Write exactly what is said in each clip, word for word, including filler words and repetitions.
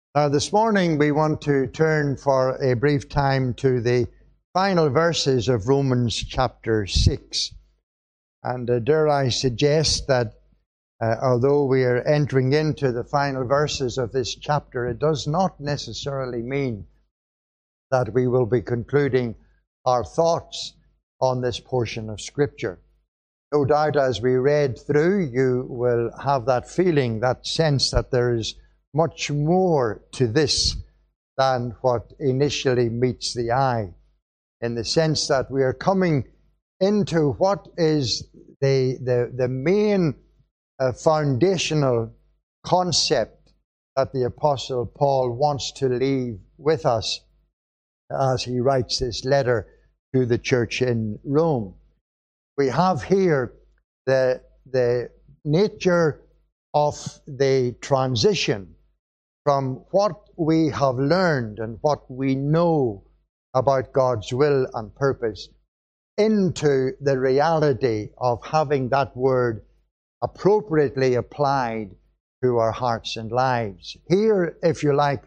Now, this morning we want to turn for a brief time to the final verses of Romans chapter six. And uh, dare I suggest that uh, although we are entering into the final verses of this chapter, it does not necessarily mean that we will be concluding our thoughts on this portion of Scripture. No doubt as we read through, you will have that feeling, that sense that there is much more to this than what initially meets the eye, in the sense that we are coming into what is the, the, the main uh, foundational concept that the Apostle Paul wants to leave with us as he writes this letter to the church in Rome. We have here the, the nature of the transition from what we have learned and what we know about God's will and purpose into the reality of having that word appropriately applied to our hearts and lives. Here, if you like,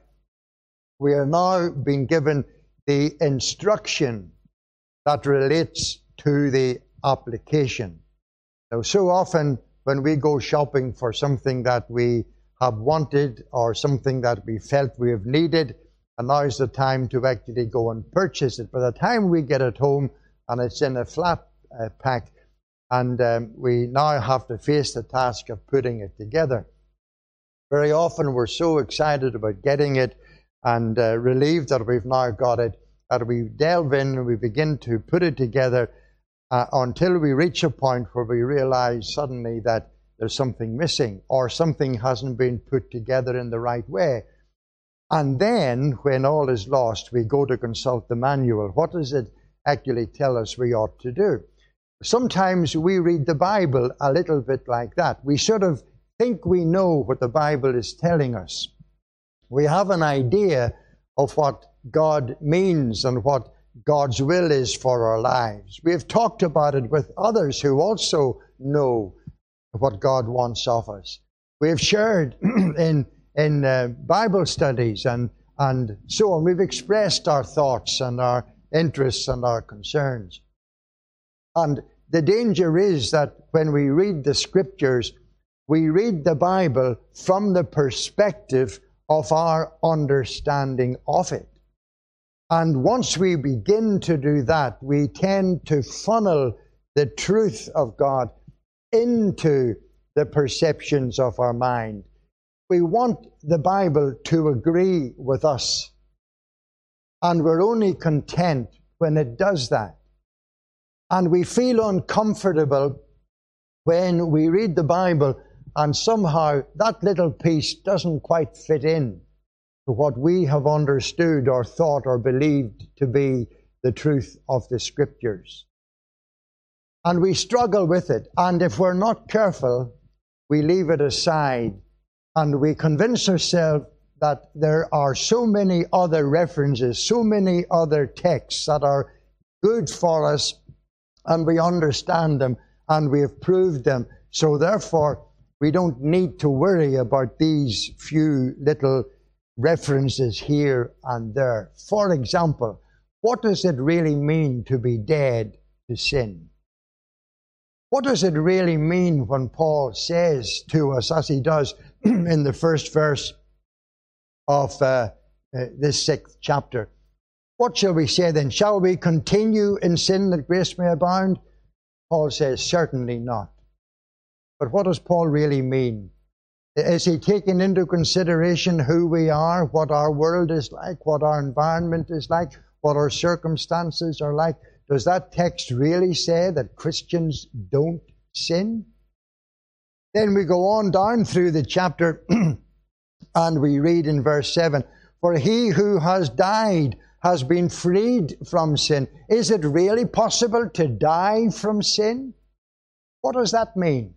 we are now being given the instruction that relates to the application. Now, so often when we go shopping for something that we have wanted or something that we felt we have needed, and now is the time to actually go and purchase it. By the time we get it home and it's in a flat uh, pack, and um, we now have to face the task of putting it together. Very often we're so excited about getting it and uh, relieved that we've now got it, that we delve in and we begin to put it together uh, until we reach a point where we realize suddenly that there's something missing or something hasn't been put together in the right way. And then, when all is lost, we go to consult the manual. What does it actually tell us we ought to do? Sometimes we read the Bible a little bit like that. We sort of think we know what the Bible is telling us. We have an idea of what God means and what God's will is for our lives. We have talked about it with others who also know what God wants of us. We have shared in in uh, Bible studies and, and so on. We've expressed our thoughts and our interests and our concerns. And the danger is that when we read the Scriptures, we read the Bible from the perspective of our understanding of it. And once we begin to do that, we tend to funnel the truth of God into the perceptions of our mind. We want the Bible to agree with us, and we're only content when it does that. And we feel uncomfortable when we read the Bible and somehow that little piece doesn't quite fit in to what we have understood or thought or believed to be the truth of the Scriptures. And we struggle with it. And if we're not careful, we leave it aside and we convince ourselves that there are so many other references, so many other texts that are good for us, and we understand them and we have proved them. So therefore, we don't need to worry about these few little references here and there. For example, what does it really mean to be dead to sin? What does it really mean when Paul says to us, as he does in the first verse of uh, uh, this sixth chapter? What shall we say then? Shall we continue in sin that grace may abound? Paul says, certainly not. But what does Paul really mean? Is he taking into consideration who we are, what our world is like, what our environment is like, what our circumstances are like? Does that text really say that Christians don't sin? Then we go on down through the chapter and we read in verse seven, for he who has died has been freed from sin. Is it really possible to die from sin? What does that mean?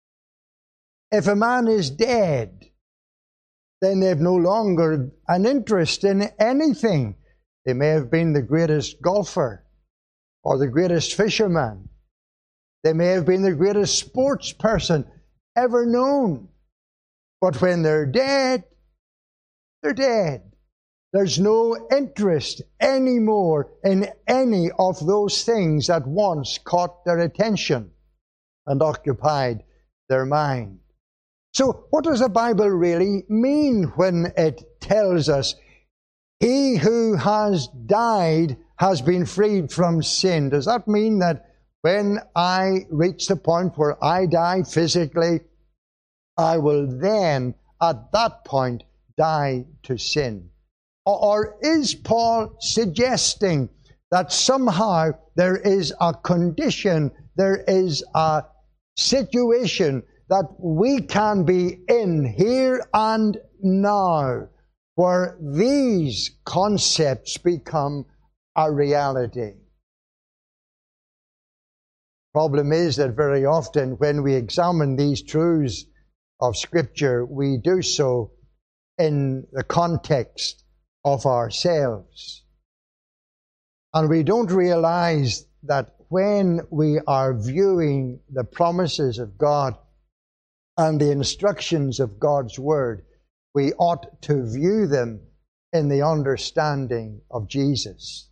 If a man is dead, then they've no longer an interest in anything. They may have been the greatest golfer or the greatest fisherman. They may have been the greatest sports person ever known. But when they're dead, They're dead. There's no interest anymore in any of those things that once caught their attention and occupied their mind. So what does the Bible really mean when it tells us, he who has died has been freed from sin? Does that mean that when I reach the point where I die physically, I will then, at that point, die to sin? Or is Paul suggesting that somehow there is a condition, there is a situation that we can be in here and now where these concepts become a reality? Problem is that very often when we examine these truths of Scripture, we do so in the context of ourselves. And we don't realize that when we are viewing the promises of God and the instructions of God's Word, we ought to view them in the understanding of Jesus.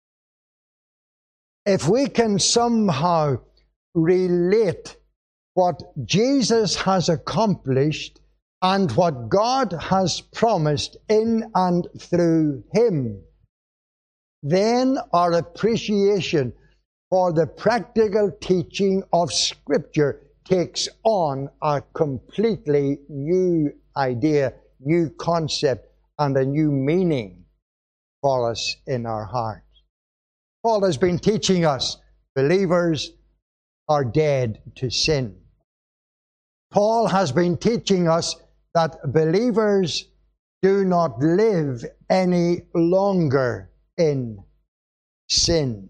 If we can somehow relate what Jesus has accomplished and what God has promised in and through Him, then our appreciation for the practical teaching of Scripture takes on a completely new idea, new concept, and a new meaning for us in our hearts. Paul has been teaching us believers are dead to sin. Paul has been teaching us that believers do not live any longer in sin.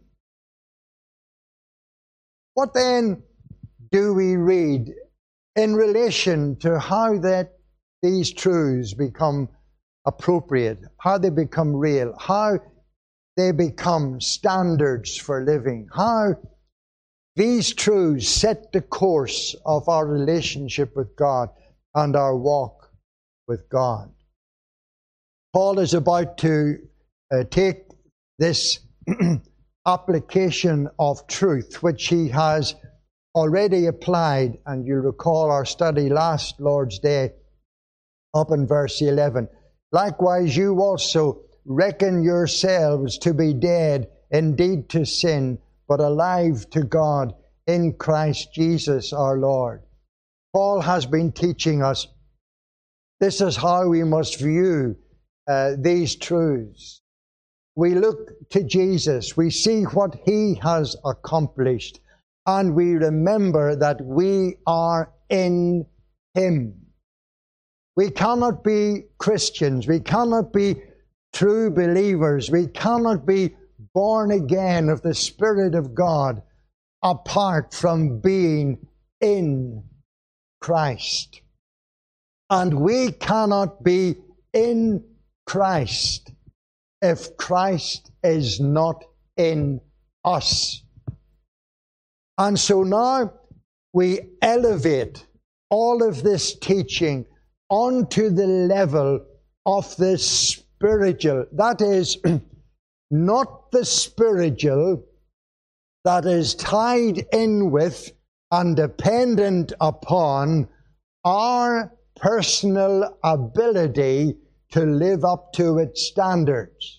What then do we read in relation to how that these truths become appropriate, how they become real, how they become standards for living, how these truths set the course of our relationship with God and our walk with God? Paul is about to uh, take this application of truth, which he has already applied, and you recall our study last Lord's Day up in verse eleven. Likewise, you also reckon yourselves to be dead indeed to sin, but alive to God in Christ Jesus our Lord. Paul has been teaching us this is how we must view uh, these truths. We look to Jesus, we see what He has accomplished, and we remember that we are in Him. We cannot be Christians, we cannot be true believers, we cannot be born again of the Spirit of God apart from being in Christ. And we cannot be in Christ if Christ is not in us. And so now we elevate all of this teaching onto the level of the spiritual. That is, not the spiritual that is tied in with and dependent upon our personal ability to live up to its standards.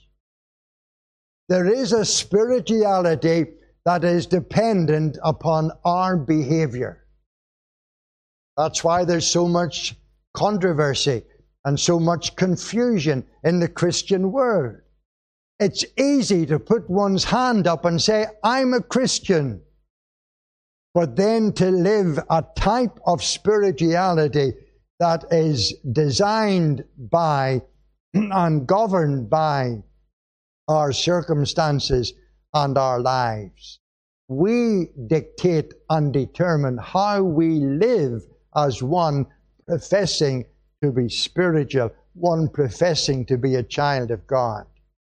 There is a spirituality that is dependent upon our behavior. That's why there's so much controversy and so much confusion in the Christian world. It's easy to put one's hand up and say, I'm a Christian. But then to live a type of spirituality that is designed by and governed by our circumstances and our lives. We dictate and determine how we live as one professing to be spiritual, one professing to be a child of God.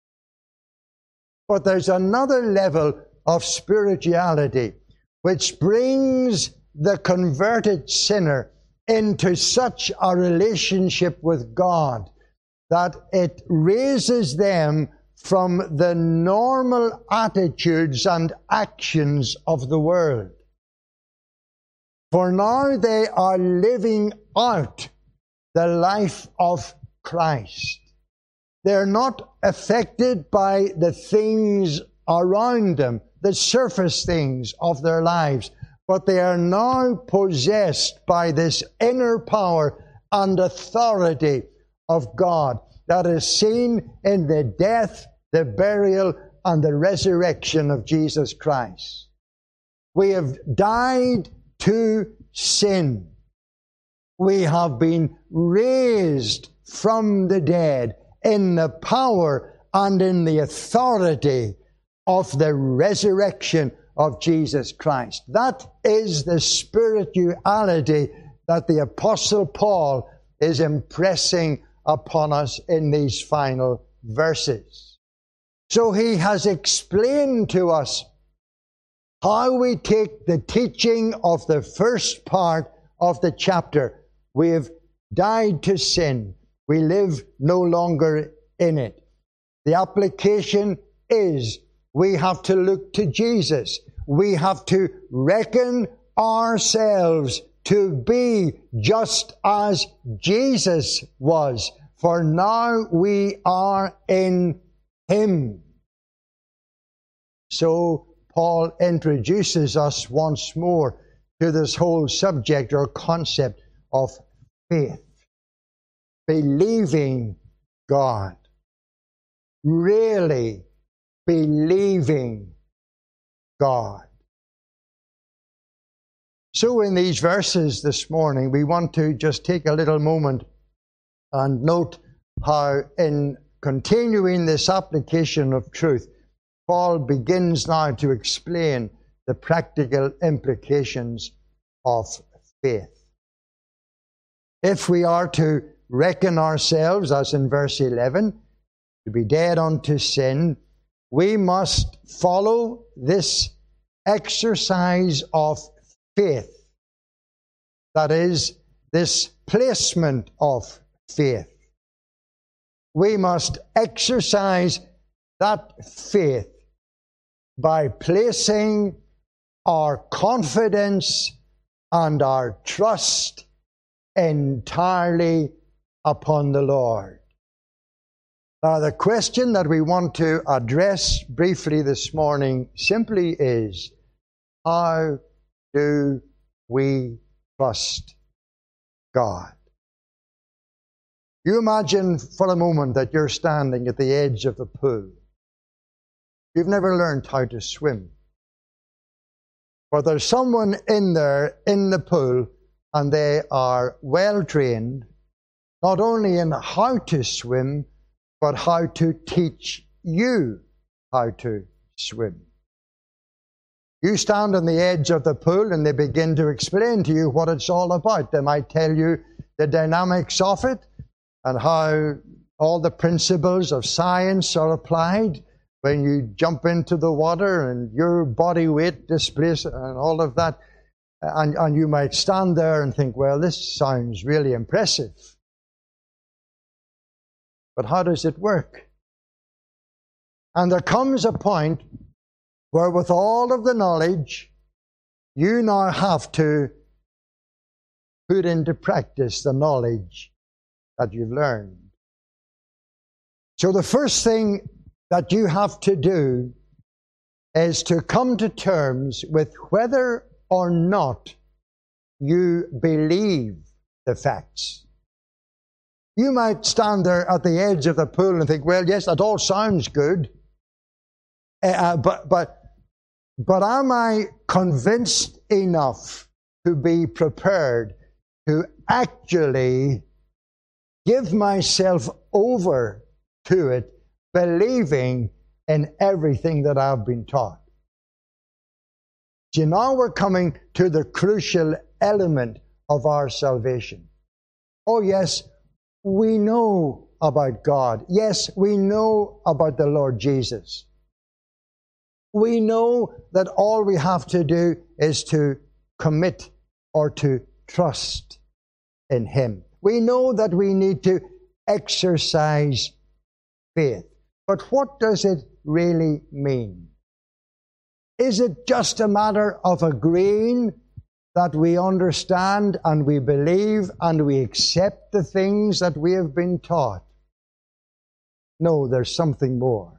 But there's another level of spirituality which brings the converted sinner into such a relationship with God that it raises them from the normal attitudes and actions of the world. For now they are living out the life of Christ. They're not affected by the things around them, the surface things of their lives, but they are now possessed by this inner power and authority of God that is seen in the death, the burial, and the resurrection of Jesus Christ. We have died to sin. We have been raised from the dead in the power and in the authority of the resurrection of Jesus Christ. That is the spirituality that the Apostle Paul is impressing upon us in these final verses. So he has explained to us how we take the teaching of the first part of the chapter. We have died to sin. We live no longer in it. The application is we have to look to Jesus. We have to reckon ourselves to be just as Jesus was, for now we are in Him. So Paul introduces us once more to this whole subject or concept of faith. Believing God. Really believing God. So in these verses this morning, we want to just take a little moment and note how in continuing this application of truth, Paul begins now to explain the practical implications of faith. If we are to reckon ourselves, as in verse eleven, to be dead unto sin, we must follow this exercise of faith. That is, this placement of faith. We must exercise that faith by placing our confidence and our trust entirely upon the Lord. Now, the question that we want to address briefly this morning simply is, how do we trust God? You imagine for a moment that you're standing at the edge of the pool. You've never learned how to swim. But there's someone in there in the pool, and they are well trained, not only in how to swim, but how to teach you how to swim. You stand on the edge of the pool and they begin to explain to you what it's all about. They might tell you the dynamics of it and how all the principles of science are applied when you jump into the water and your body weight displaces and all of that. And, and you might stand there and think, well, this sounds really impressive. But how does it work? And there comes a point where with all of the knowledge, you now have to put into practice the knowledge that you've learned. So the first thing that you have to do is to come to terms with whether or not you believe the facts. You might stand there at the edge of the pool and think, well, yes, that all sounds good, uh, but, but, but am I convinced enough to be prepared to actually give myself over to it, believing in everything that I've been taught? See, now we're coming to the crucial element of our salvation. Oh, yes, we know about God. Yes, we know about the Lord Jesus. We know that all we have to do is to commit or to trust in Him. We know that we need to exercise faith. But what does it really mean? Is it just a matter of agreeing that we understand and we believe and we accept the things that we have been taught? No, there's something more.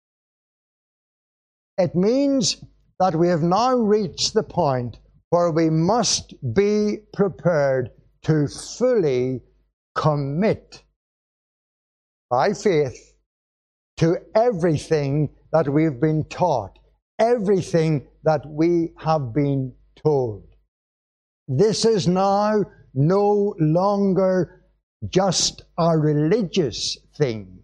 It means that we have now reached the point where we must be prepared to fully commit by faith to everything that we've been taught, everything that we have been told. This is now no longer just a religious thing.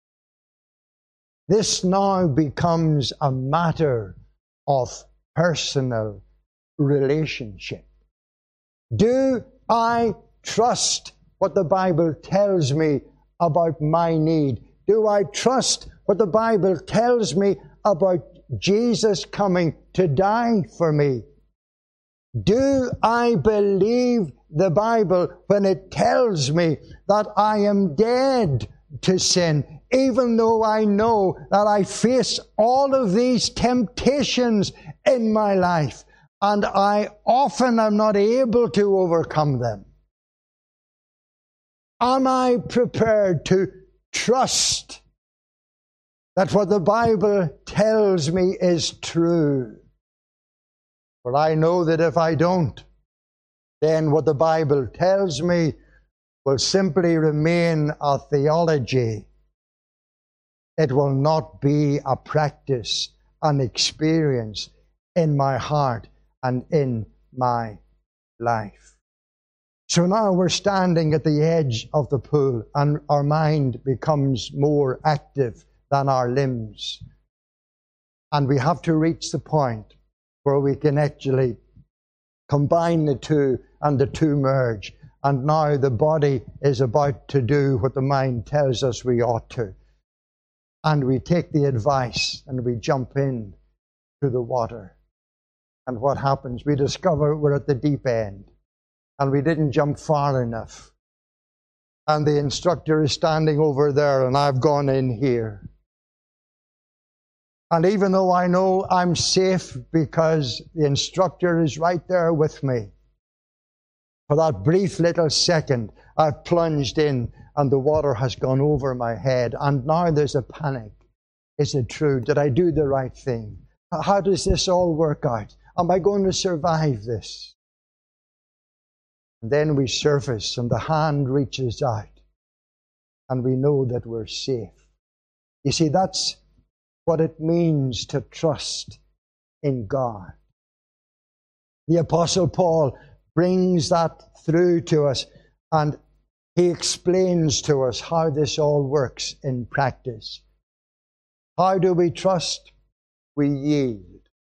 This now becomes a matter of personal relationship. Do I trust what the Bible tells me about my need? Do I trust what the Bible tells me about Jesus coming to die for me? Do I believe the Bible when it tells me that I am dead to sin, even though I know that I face all of these temptations in my life and I often am not able to overcome them? Am I prepared to trust that what the Bible tells me is true? For I know that if I don't, then what the Bible tells me will simply remain a theology. It will not be a practice, an experience in my heart and in my life. So now we're standing at the edge of the pool and our mind becomes more active than our limbs. And we have to reach the point where we can actually combine the two and the two merge. And now the body is about to do what the mind tells us we ought to. And we take the advice and we jump in to the water. And what happens? We discover we're at the deep end. And we didn't jump far enough. And the instructor is standing over there and I've gone in here. And even though I know I'm safe because the instructor is right there with me, for that brief little second, I've plunged in and the water has gone over my head. And now there's a panic. Is it true? Did I do the right thing? How does this all work out? Am I going to survive this? And then we surface and the hand reaches out and we know that we're safe. You see, that's what it means to trust in God. The Apostle Paul brings that through to us and he explains to us how this all works in practice. How do we trust? We yield.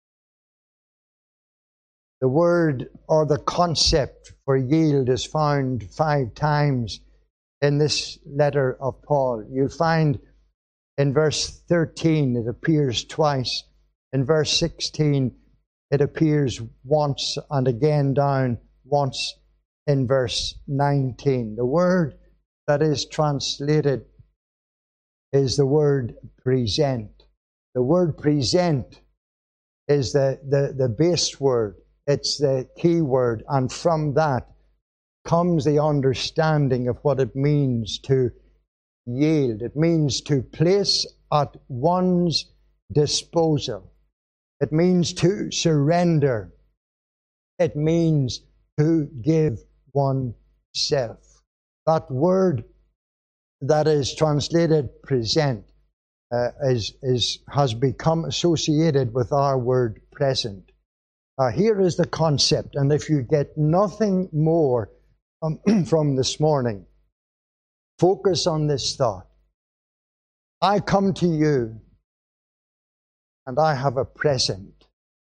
The word or the concept for yield is found five times in this letter of Paul. You'll find in verse thirteen, it appears twice. In verse sixteen, it appears once, and again down once in verse nineteen. The word that is translated is the word present. The word present is the, the, the base word. It's the key word. And from that comes the understanding of what it means to yield. It means to place at one's disposal. It means to surrender. It means to give oneself. That word that is translated present uh, is, is, has become associated with our word present. Uh, here is the concept, and if you get nothing more um, from this morning, focus on this thought. I come to you and I have a present.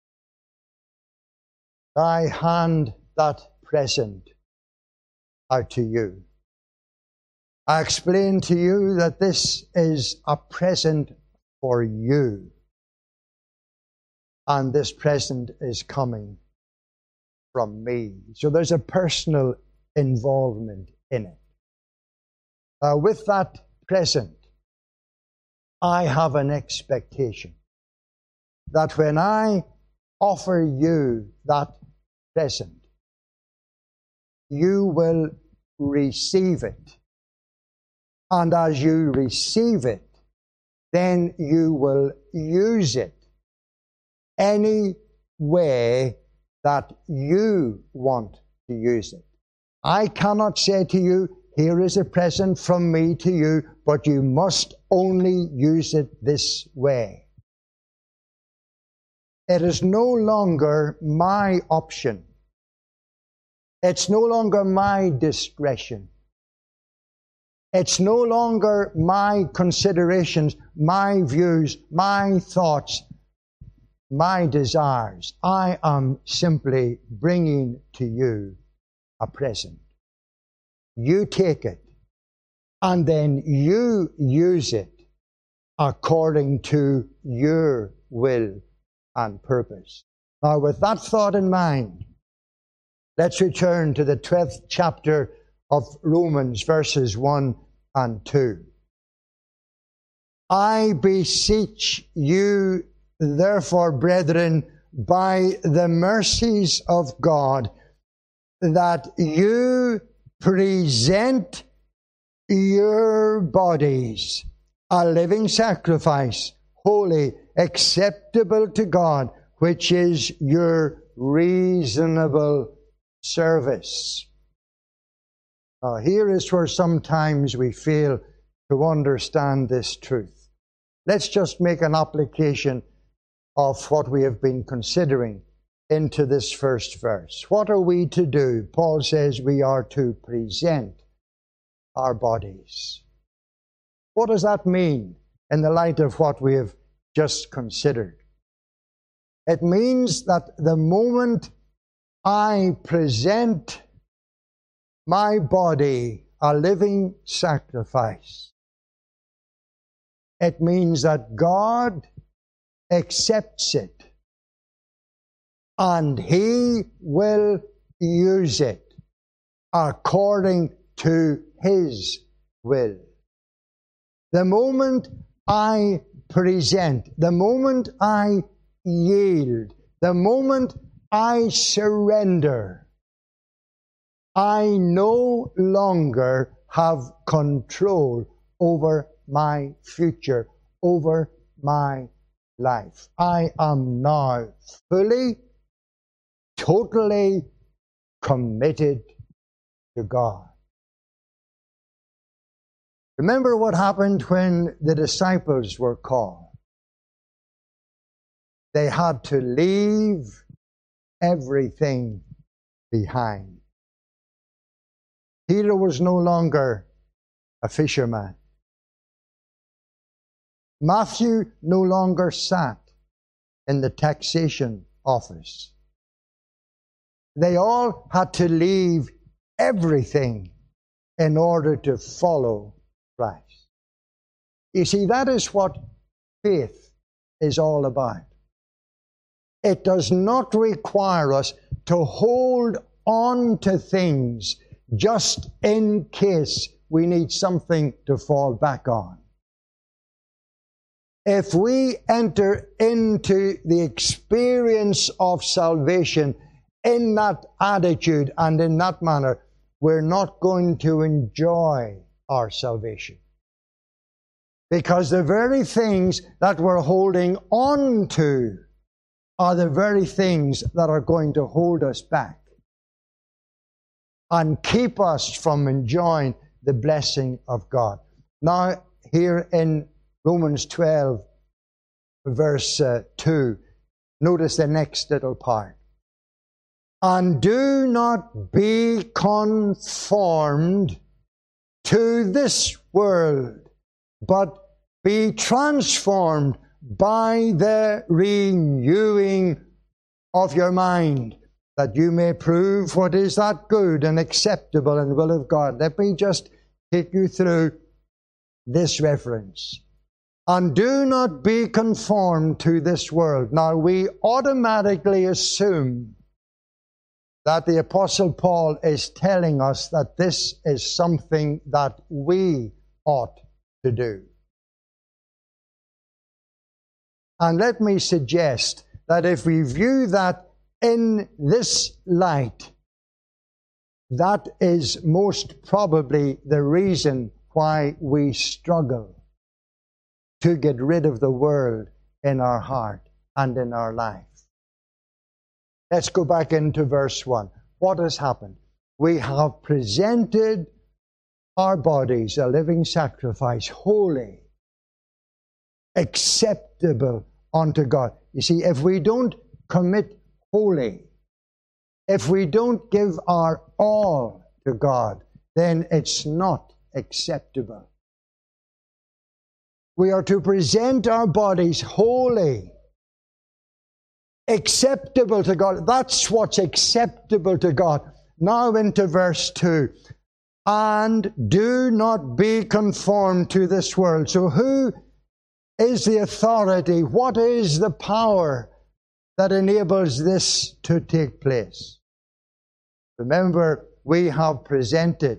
I hand that present out to you. I explain to you that this is a present for you. And this present is coming from me. So there's a personal involvement in it. uh, with that present, I have an expectation that when I offer you that present, you will receive it. And as you receive it, then you will use it any way that you want to use it. I cannot say to you, here is a present from me to you, but you must only use it this way. It is no longer my option. It's no longer my discretion. It's no longer my considerations, my views, my thoughts, my desires. I am simply bringing to you a present. You take it, and then you use it according to your will and purpose. Now, with that thought in mind, let's return to the twelfth chapter of Romans, verses one and two. I beseech you, therefore, brethren, by the mercies of God, that you present your bodies a living sacrifice, holy, acceptable to God, which is your reasonable service. Now, here is where sometimes we fail to understand this truth. Let's just make an application of what we have been considering into this first verse. What are we to do? Paul says we are to present our bodies. What does that mean in the light of what we have just considered? It means that the moment I present my body a living sacrifice, it means that God accepts it and He will use it according to His will. The moment I present, the moment I yield, the moment I surrender, I no longer have control over my future, over my life. I am now fully, totally committed to God. Remember what happened when the disciples were called. They had to leave everything behind. Peter was no longer a fisherman. Matthew no longer sat in the taxation office. They all had to leave everything in order to follow Christ. You see, that is what faith is all about. It does not require us to hold on to things just in case we need something to fall back on. If we enter into the experience of salvation in that attitude and in that manner, we're not going to enjoy our salvation. Because the very things that we're holding on to are the very things that are going to hold us back and keep us from enjoying the blessing of God. Now, here in Romans twelve, verse uh, two, notice the next little part. And do not be conformed to this world, but be transformed by the renewing of your mind, that you may prove what is that good and acceptable and will of God. Let me just take you through this reference. And do not be conformed to this world. Now, we automatically assume that the Apostle Paul is telling us that this is something that we ought to do. And let me suggest that if we view that in this light, that is most probably the reason why we struggle to get rid of the world in our heart and in our life. Let's go back into verse one. What has happened? We have presented our bodies a living sacrifice, holy, acceptable unto God. You see, if we don't commit wholly, if we don't give our all to God, then it's not acceptable. We are to present our bodies holy, acceptable to God. That's what's acceptable to God. Now into verse two. And do not be conformed to this world. So who is the authority? What is the power that enables this to take place? Remember, we have presented.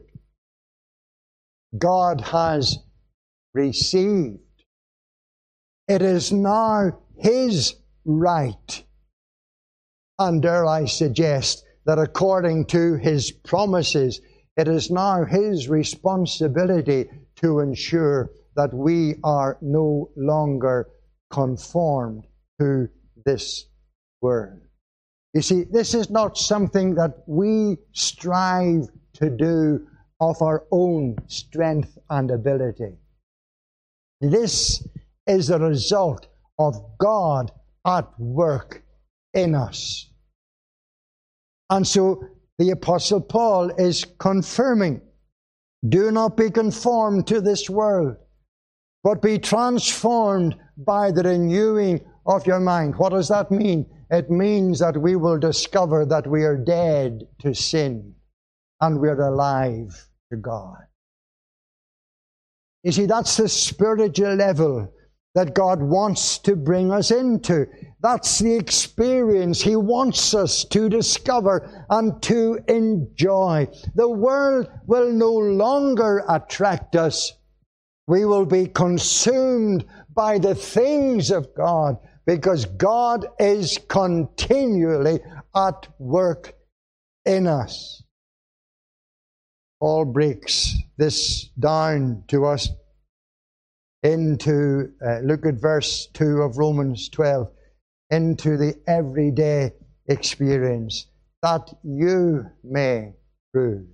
God has received. It is now His right. And dare I suggest that according to His promises, it is now His responsibility to ensure that we are no longer conformed to this world. You see, this is not something that we strive to do of our own strength and ability. This is the result of God at work in us. And so the Apostle Paul is confirming, do not be conformed to this world, but be transformed by the renewing of your mind. What does that mean? It means that we will discover that we are dead to sin and we're alive to God. You see, that's the spiritual level that God wants to bring us into. That's the experience He wants us to discover and to enjoy. The world will no longer attract us. We will be consumed by the things of God because God is continually at work in us. Paul breaks this down to us into, uh, look at verse two of Romans twelve, into the everyday experience, that you may prove.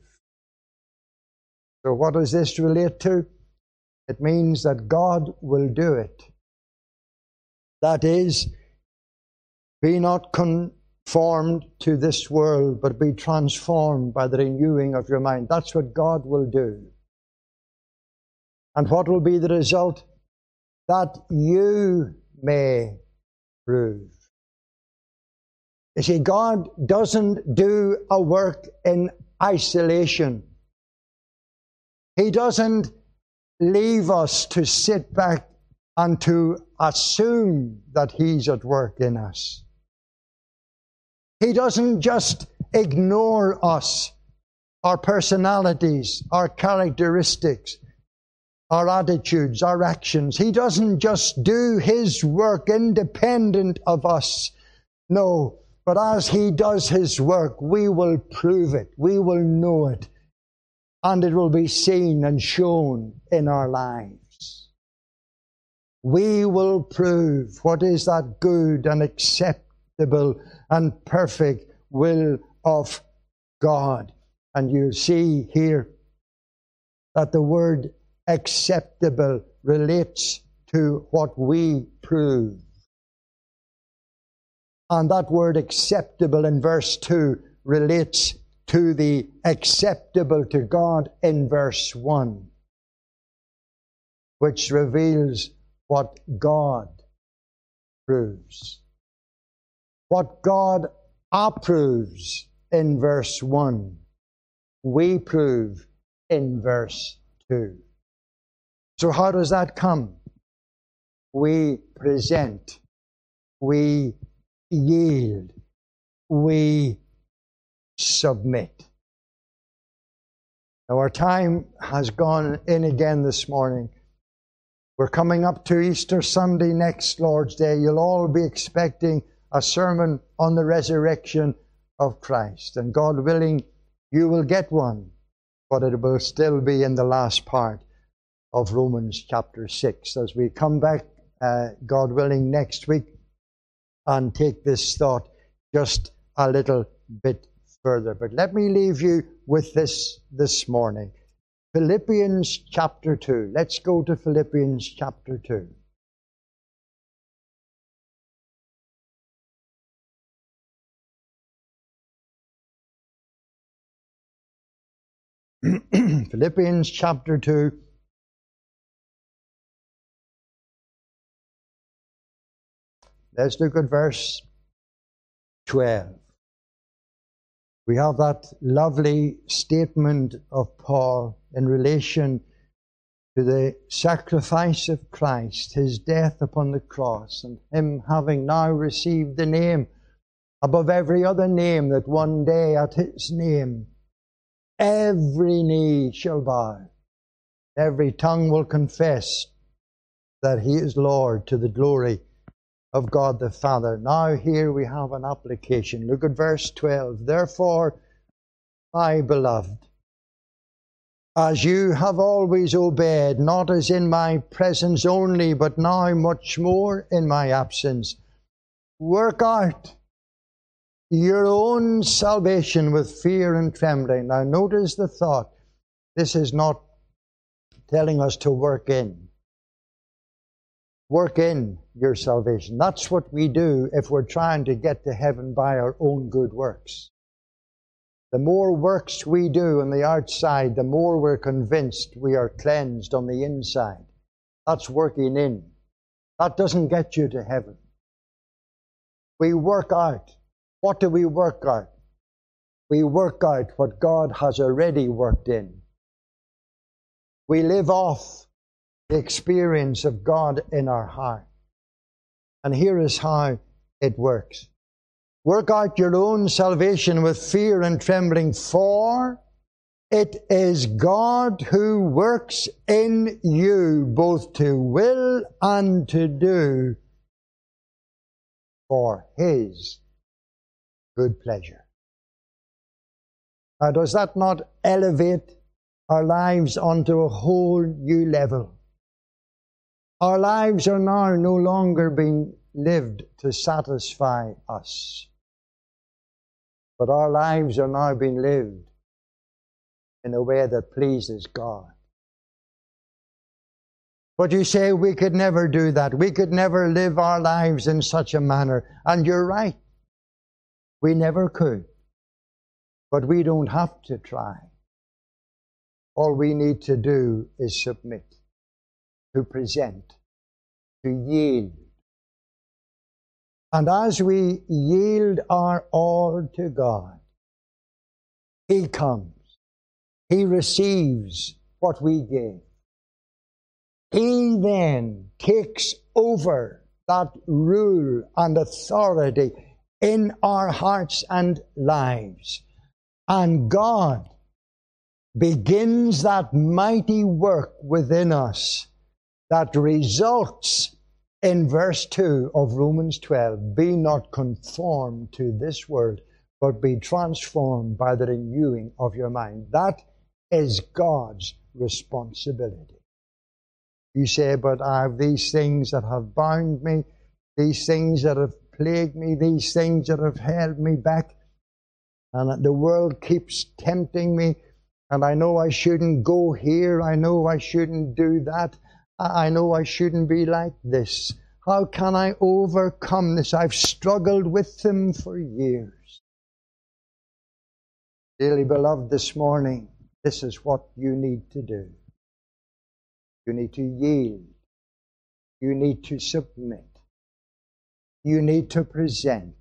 So what does this relate to? It means that God will do it. That is, be not conformed to this world, but be transformed by the renewing of your mind. That's what God will do. And what will be the result? That you may prove. You see, God doesn't do a work in isolation. He doesn't leave us to sit back and to assume that He's at work in us. He doesn't just ignore us, our personalities, our characteristics, our attitudes, our actions. He doesn't just do His work independent of us. No, but as He does His work, we will prove it. We will know it. And it will be seen and shown in our lives. We will prove what is that good and acceptable and perfect will of God. And you'll see here that the word acceptable relates to what we prove. And that word acceptable in verse two relates to the acceptable to God in verse one, which reveals what God proves. What God approves in verse one, we prove in verse two. So how does that come? We present, we yield, we submit. Now our time has gone in again this morning. We're coming up to Easter Sunday, next Lord's Day. You'll all be expecting a sermon on the resurrection of Christ. And God willing, you will get one, but it will still be in the last part of Romans chapter six. As we come back, uh, God willing, next week and take this thought just a little bit further. But let me leave you with this this morning. Philippians chapter two. Let's go to Philippians chapter two. Philippians chapter two. Let's look at verse twelve. We have that lovely statement of Paul in relation to the sacrifice of Christ, his death upon the cross, and him having now received the name above every other name, that one day at his name every knee shall bow, every tongue will confess that he is Lord, to the glory of God the Father. Now here we have an application. Look at verse twelve. Therefore, my beloved, as you have always obeyed, not as in my presence only, but now much more in my absence, work out your own salvation with fear and trembling. Now notice the thought. This is not telling us to work in. Work in your salvation. That's what we do if we're trying to get to heaven by our own good works. The more works we do on the outside, the more we're convinced we are cleansed on the inside. That's working in. That doesn't get you to heaven. We work out. What do we work out? We work out what God has already worked in. We live off the experience of God in our heart. And here is how it works. Work out your own salvation with fear and trembling, for it is God who works in you both to will and to do for His good pleasure. Now, does that not elevate our lives onto a whole new level? Our lives are now no longer being lived to satisfy us, but our lives are now being lived in a way that pleases God. But you say we could never do that. We could never live our lives in such a manner. And you're right. We never could. But we don't have to try. All we need to do is submit, to present, to yield. And as we yield our all to God, He comes. He receives what we give. He then takes over that rule and authority in our hearts and lives. And God begins that mighty work within us that results in verse two of Romans twelve. Be not conformed to this world, but be transformed by the renewing of your mind. That is God's responsibility. You say, but I have these things that have bound me, these things that have plagued me, these things that have held me back, and the world keeps tempting me, and I know I shouldn't go here, I know I shouldn't do that, I know I shouldn't be like this. How can I overcome this? I've struggled with them for years. Dearly beloved, this morning, this is what you need to do. You need to yield. You need to submit. You need to present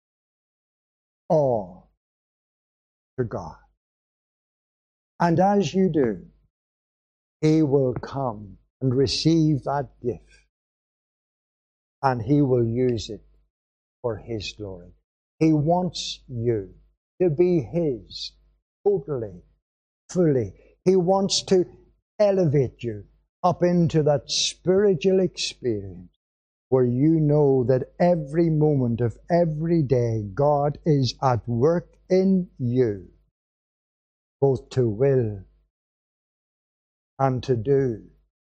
all to God. And as you do, He will come and receive that gift, and He will use it for His glory. He wants you. to be His, totally, fully. He wants to elevate you up into that spiritual experience where you know that every moment of every day God is at work in you, both to will and to do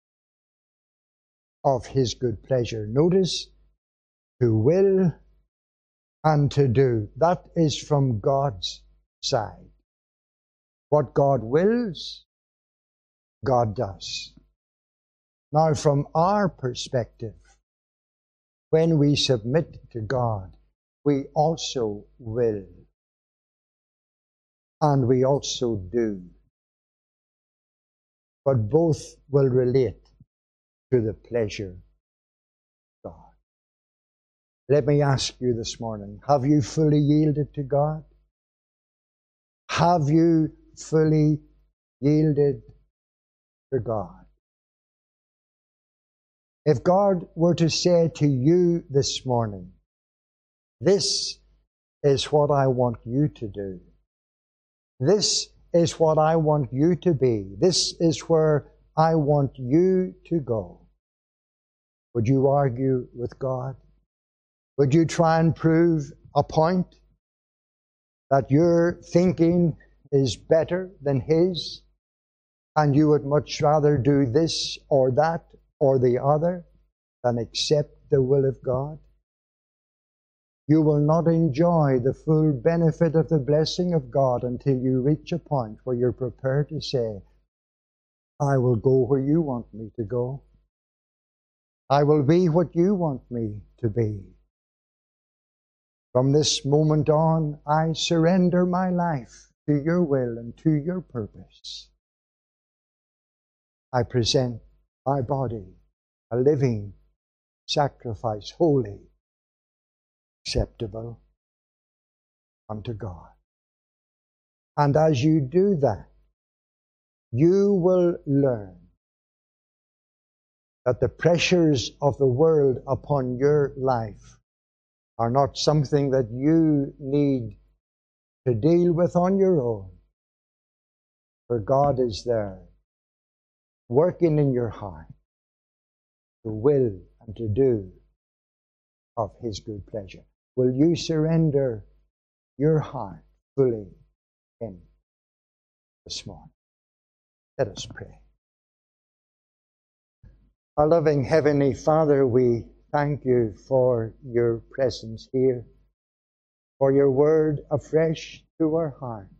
of His good pleasure. Notice, to will and to do. That is from God's side. What God wills, God does. Now, from our perspective, when we submit to God, we also will, and we also do. But both will relate to the pleasure of God. Let me ask you this morning, have you fully yielded to God? Have you fully yielded to God? If God were to say to you this morning, this is what I want you to do. This is what I want you to be. This is where I want you to go. Would you argue with God? Would you try and prove a point that your thinking is better than His, and you would much rather do this or that or the other than accept the will of God? You will not enjoy the full benefit of the blessing of God until you reach a point where you're prepared to say, I will go where you want me to go. I will be what you want me to be. From this moment on, I surrender my life to your will and to your purpose. I present my body a living sacrifice, holy, acceptable unto God. And as you do that, you will learn that the pressures of the world upon your life are not something that you need to deal with on your own. For God is there, working in your heart to will and to do of His good pleasure. Will you surrender your heart fully in this morning? Let us pray. Our loving Heavenly Father, we thank you for your presence here, for your word afresh to our hearts.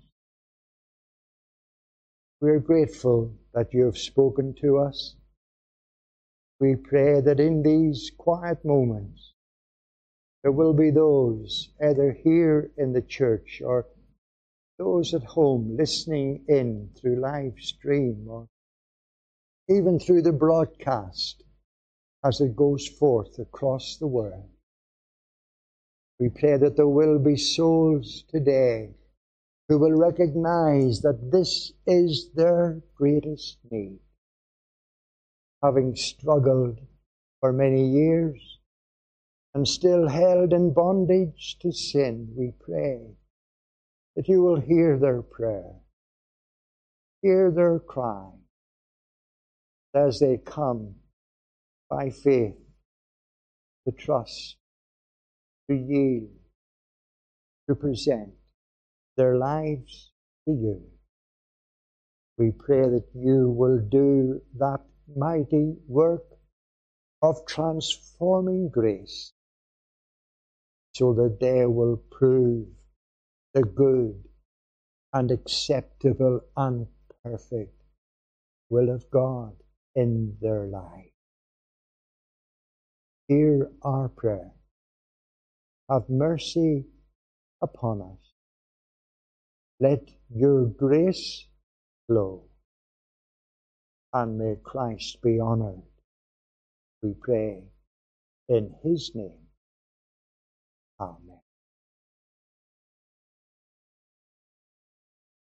We are grateful that you have spoken to us. We pray that in these quiet moments, there will be those, either here in the church or those at home listening in through live stream or even through the broadcast as it goes forth across the world. We pray that there will be souls today who will recognize that this is their greatest need. Having struggled for many years and still held in bondage to sin, we pray that you will hear their prayer, hear their cry, as they come by faith to trust, to yield, to present their lives to you. We pray that you will do that mighty work of transforming grace so that they will prove the good and acceptable and perfect will of God in their life. Hear our prayer. Have mercy upon us. Let your grace flow, and may Christ be honored. We pray in His name. Amen.